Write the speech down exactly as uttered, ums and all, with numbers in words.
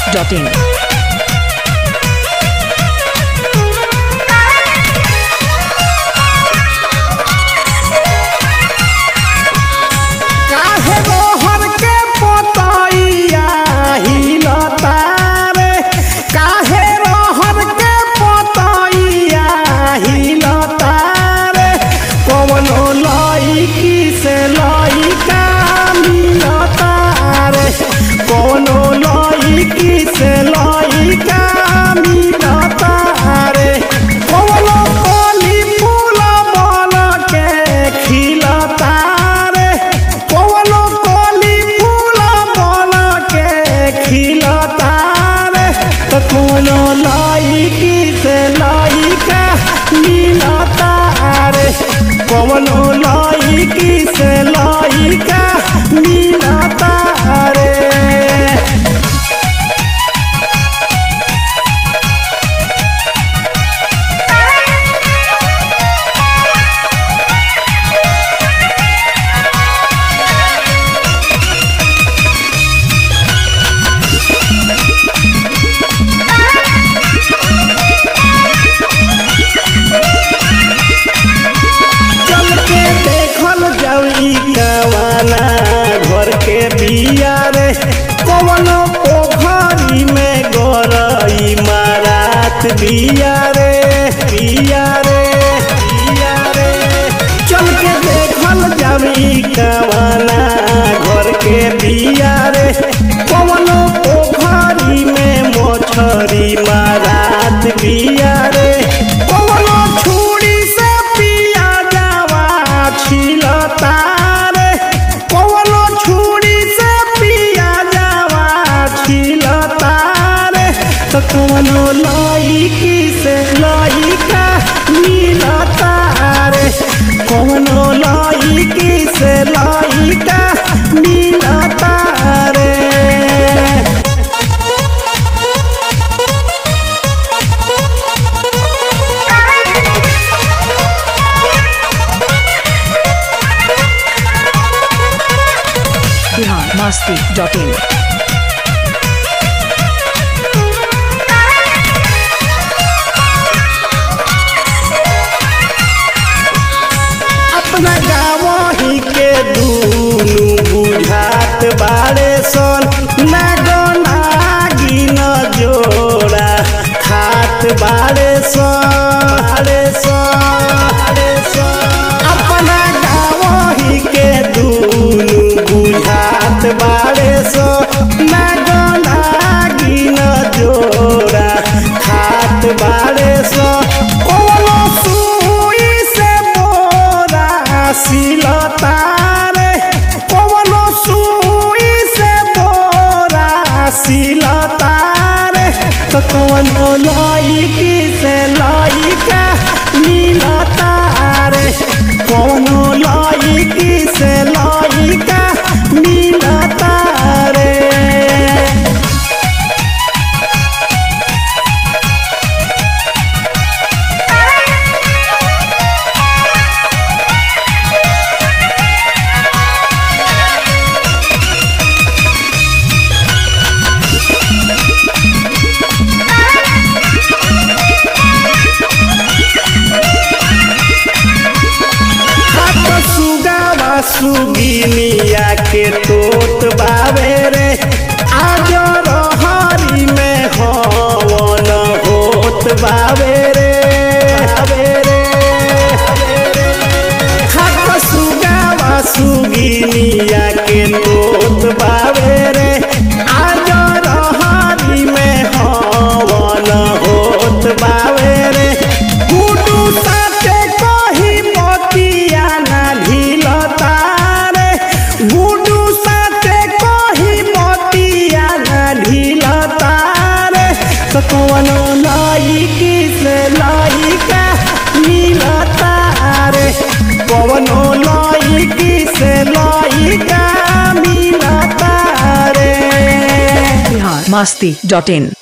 Dot in. कौनो लईकी से लईका मिलता रे। घर के बिया रे कौनो पोखरी में गरई मारात बिया रे बिया रे बिया रे। चल के देखल जावी कवाना घर के बिया रे कौनो पोखरी में मछरी मारात बिया रे। कौनो छुरी से पिया जावा छिलता कौनो लईकी से लईका मिलता रे। कौनो लईकी से लईका मिलता रे। Bihar Masti dot in. अपना गाँव ही के दूनु बुझात बाड़े सन नागो नागी न जोड़ा खात बाड़े सन। अपना गाँव ही के दूनु बुझात बाड़े सन नागो नागी न जोड़ा खात बाड़े सन। सिलता रे कौनो सुई से बोरा सिलता रे। तो कौनो लईकी से लईका मिलता रे। कौनो लईकी से लईका मिलता रे। सुगिनिया के तोत बावे रे आज रहरी में हवन होत बावे रे बावे रे। खाक सुगावा सुगिनिया के तोत बावे रे आज रहरी में हवन होत बावे रे। गुडू साथे कही मोतिया ना ढीलता कौनो लईकी से लईका मिलता रे। कौनो लईकी से लईका मिलता रे। बिहार मस्ती डॉट इन।